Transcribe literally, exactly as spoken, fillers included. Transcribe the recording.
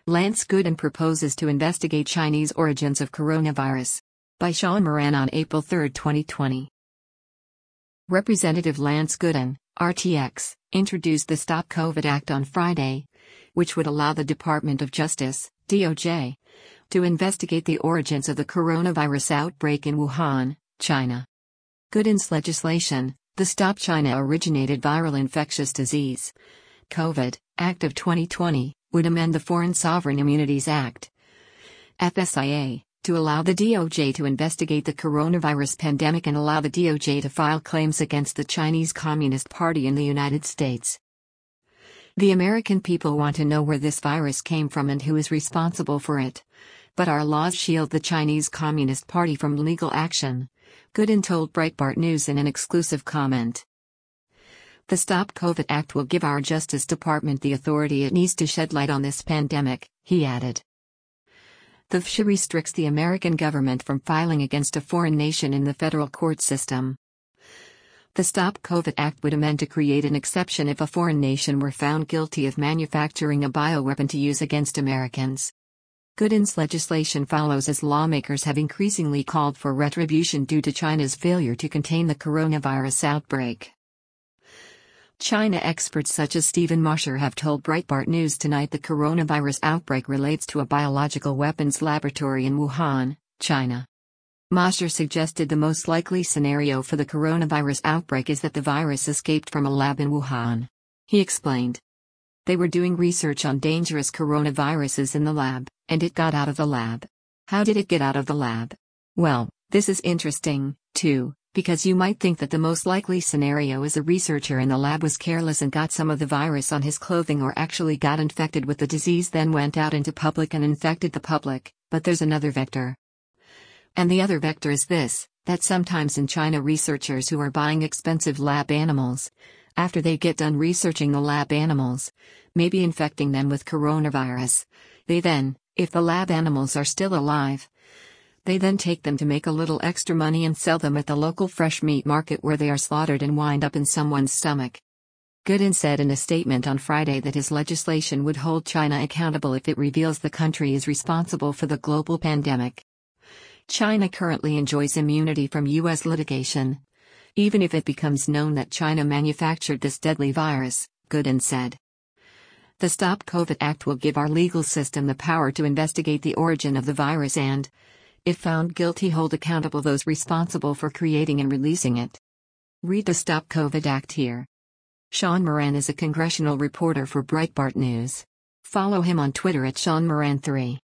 Lance Gooden proposes to investigate Chinese origins of coronavirus. By Sean Moran on April third, twenty twenty. Representative Lance Gooden, R T X, introduced the Stop COVID Act on Friday, which would allow the Department of Justice, D O J, to investigate the origins of the coronavirus outbreak in Wuhan, China. Gooden's legislation, the Stop China Originated Viral Infectious Disease (COVID) Act of twenty twenty, would amend the Foreign Sovereign Immunities Act (F S I A) to allow the D O J to investigate the coronavirus pandemic and allow the D O J to file claims against the Chinese Communist Party in the United States. The American people want to know where this virus came from and who is responsible for it. But our laws shield the Chinese Communist Party from legal action, Gooden told Breitbart News in an exclusive comment. The Stop COVID Act will give our Justice Department the authority it needs to shed light on this pandemic, he added. The F S I A restricts the American government from filing against a foreign nation in the federal court system. The Stop COVID Act would amend to create an exception if a foreign nation were found guilty of manufacturing a bioweapon to use against Americans. Gooden's legislation follows as lawmakers have increasingly called for retribution due to China's failure to contain the coronavirus outbreak. China experts such as Stephen Mosher have told Breitbart News tonight the coronavirus outbreak relates to a biological weapons laboratory in Wuhan, China. Mosher suggested the most likely scenario for the coronavirus outbreak is that the virus escaped from a lab in Wuhan. He explained. They were doing research on dangerous coronaviruses in the lab, and it got out of the lab. How did it get out of the lab? Well, this is interesting, too, because you might think that the most likely scenario is a researcher in the lab was careless and got some of the virus on his clothing or actually got infected with the disease, then went out into public and infected the public, but there's another vector. And the other vector is this, that sometimes in China researchers who are buying expensive lab animals, after they get done researching the lab animals, maybe infecting them with coronavirus, they then, if the lab animals are still alive, they then take them to make a little extra money and sell them at the local fresh meat market where they are slaughtered and wind up in someone's stomach. Gooden said in a statement on Friday that his legislation would hold China accountable if it reveals the country is responsible for the global pandemic. China currently enjoys immunity from U S litigation, even if it becomes known that China manufactured this deadly virus, Gooden said. The Stop COVID Act will give our legal system the power to investigate the origin of the virus and, if found guilty, hold accountable those responsible for creating and releasing it. Read the Stop COVID Act here. Sean Moran is a congressional reporter for Breitbart News. Follow him on Twitter at Sean Moran three.